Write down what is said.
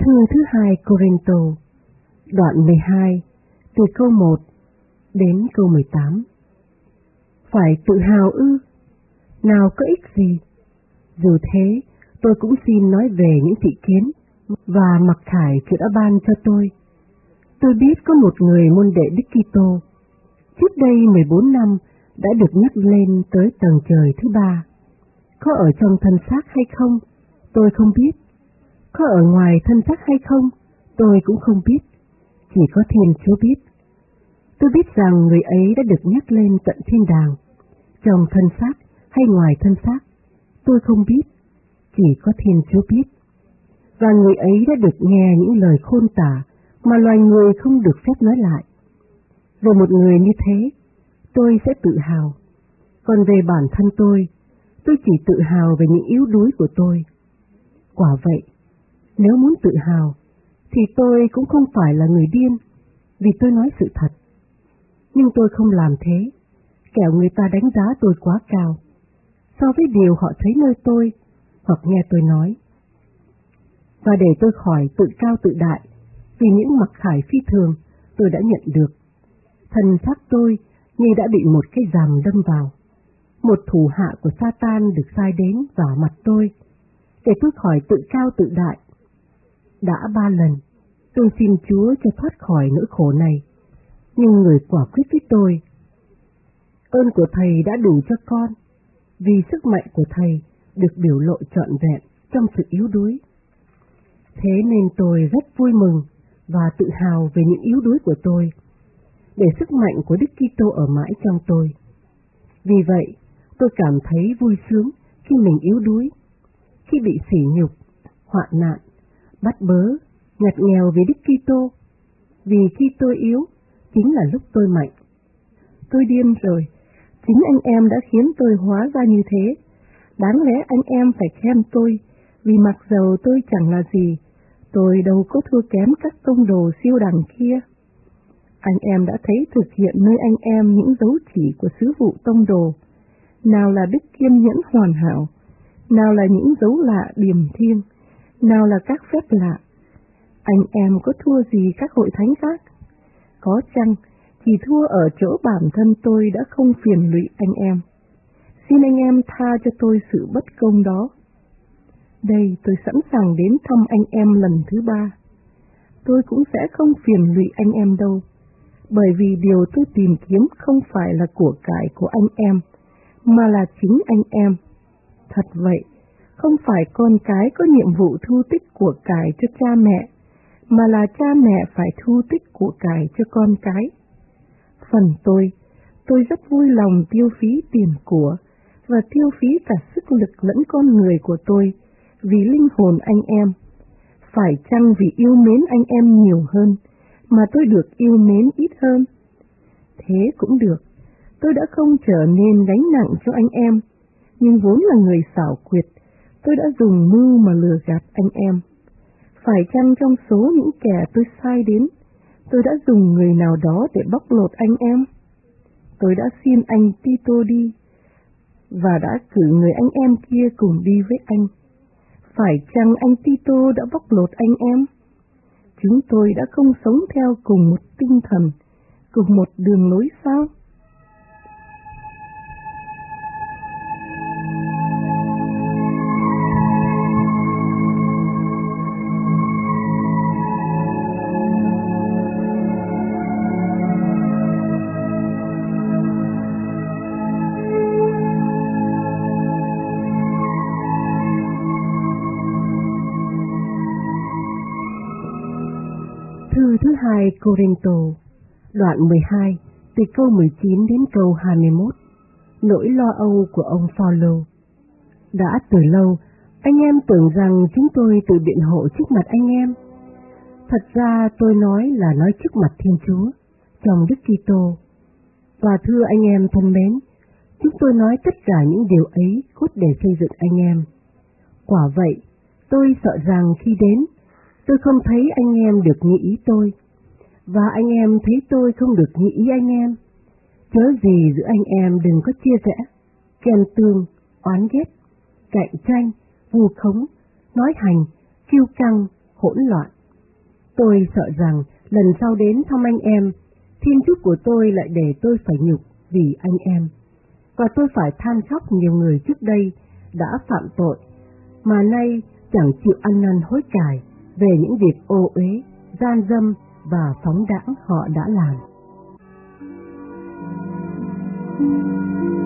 Thư thứ hai Cô-rinh-tô, đoạn 12, từ câu 1 đến câu 18. Phải tự hào ư? Nào có ích gì? Dù thế, tôi cũng xin nói về những thị kiến và mặc khải Chúa đã ban cho tôi. Tôi biết có một người môn đệ Đức Kitô, trước đây 14 năm đã được nhắc lên tới tầng trời thứ 3. Có ở trong thân xác hay không, tôi không biết. Có ở ngoài thân xác hay không, tôi cũng không biết. Chỉ có Thiên Chúa biết. Tôi biết rằng người ấy đã được nhắc lên tận thiên đàng, trong thân xác hay ngoài thân xác, tôi không biết. Chỉ có Thiên Chúa biết. Và người ấy đã được nghe những lời khôn tả mà loài người không được phép nói lại. Về một người như thế, tôi sẽ tự hào. Còn về bản thân tôi chỉ tự hào về những yếu đuối của tôi. Quả vậy, nếu muốn tự hào, thì tôi cũng không phải là người điên, vì tôi nói sự thật. Nhưng tôi không làm thế, kẻo người ta đánh giá tôi quá cao, so với điều họ thấy nơi tôi, hoặc nghe tôi nói. Và để tôi khỏi tự cao tự đại, vì những mặc khải phi thường tôi đã nhận được, thân xác tôi như đã bị một cái rằm đâm vào. Một thủ hạ của Satan được sai đến vào mặt tôi, để tôi khỏi tự cao tự đại. Đã 3 lần, tôi xin Chúa cho thoát khỏi nỗi khổ này, nhưng người quả quyết với tôi: ơn của Thầy đã đủ cho con, vì sức mạnh của Thầy được biểu lộ trọn vẹn trong sự yếu đuối. Thế nên tôi rất vui mừng và tự hào về những yếu đuối của tôi, để sức mạnh của Đức Kitô ở mãi trong tôi. Vì vậy, tôi cảm thấy vui sướng khi mình yếu đuối, khi bị sỉ nhục, hoạn nạn, bắt bớ, ngặt nghèo vì Đức Kitô. Vì khi tôi yếu, chính là lúc tôi mạnh. Tôi điên rồi, chính anh em đã khiến tôi hóa ra như thế. Đáng lẽ anh em phải khen tôi, vì mặc dầu tôi chẳng là gì, tôi đâu có thua kém các tông đồ siêu đẳng kia. Anh em đã thấy thực hiện nơi anh em những dấu chỉ của sứ vụ tông đồ, nào là đức kiên nhẫn hoàn hảo, nào là những dấu lạ điềm thiêng, nào là các phép lạ. Anh em có thua gì các hội thánh khác? Có chăng chỉ thua ở chỗ bản thân tôi đã không phiền lụy anh em. Xin anh em tha cho tôi sự bất công đó. Đây tôi sẵn sàng đến thăm anh em lần thứ 3. Tôi cũng sẽ không phiền lụy anh em đâu, bởi vì điều tôi tìm kiếm không phải là của cải của anh em, mà là chính anh em. Thật vậy, không phải con cái có nhiệm vụ thu tích của cải cho cha mẹ, mà là cha mẹ phải thu tích của cải cho con cái. Phần tôi rất vui lòng tiêu phí tiền của và tiêu phí cả sức lực lẫn con người của tôi vì linh hồn anh em. Phải chăng vì yêu mến anh em nhiều hơn mà tôi được yêu mến ít hơn? Thế cũng được, tôi đã không trở nên gánh nặng cho anh em, nhưng vốn là người xảo quyệt, tôi đã dùng mưu mà lừa gạt anh em. Phải chăng trong số những kẻ tôi sai đến, tôi đã dùng người nào đó để bóc lột anh em? Tôi đã xin anh Tito đi, và đã cử người anh em kia cùng đi với anh. Phải chăng anh Tito đã bóc lột anh em? Chúng tôi đã không sống theo cùng một tinh thần, cùng một đường lối sao? Thư thứ hai Cô-rinh-tô, đoạn 12, từ câu 19 đến câu 21. Nỗi lo âu của ông Phaolô. Đã từ lâu, anh em tưởng rằng chúng tôi tự biện hộ trước mặt anh em. Thật ra tôi nói là nói trước mặt Thiên Chúa, trong Đức Kitô. Và thưa anh em thân mến, chúng tôi nói tất cả những điều ấy cốt để xây dựng anh em. Quả vậy, tôi sợ rằng khi đến, tôi không thấy anh em được như ý tôi, và anh em thấy tôi không được như ý anh em. Chớ gì giữa anh em đừng có chia rẽ, ghen tương, oán ghét, cạnh tranh, vu khống, nói hành, kiêu căng, hỗn loạn, Tôi sợ rằng lần sau đến thăm anh em, thiên chức của tôi lại để tôi phải nhục vì anh em, và tôi phải than khóc nhiều người trước đây đã phạm tội, mà nay chẳng chịu ăn năn hối cải về những việc ô uế, gian dâm và phóng đãng họ đã làm.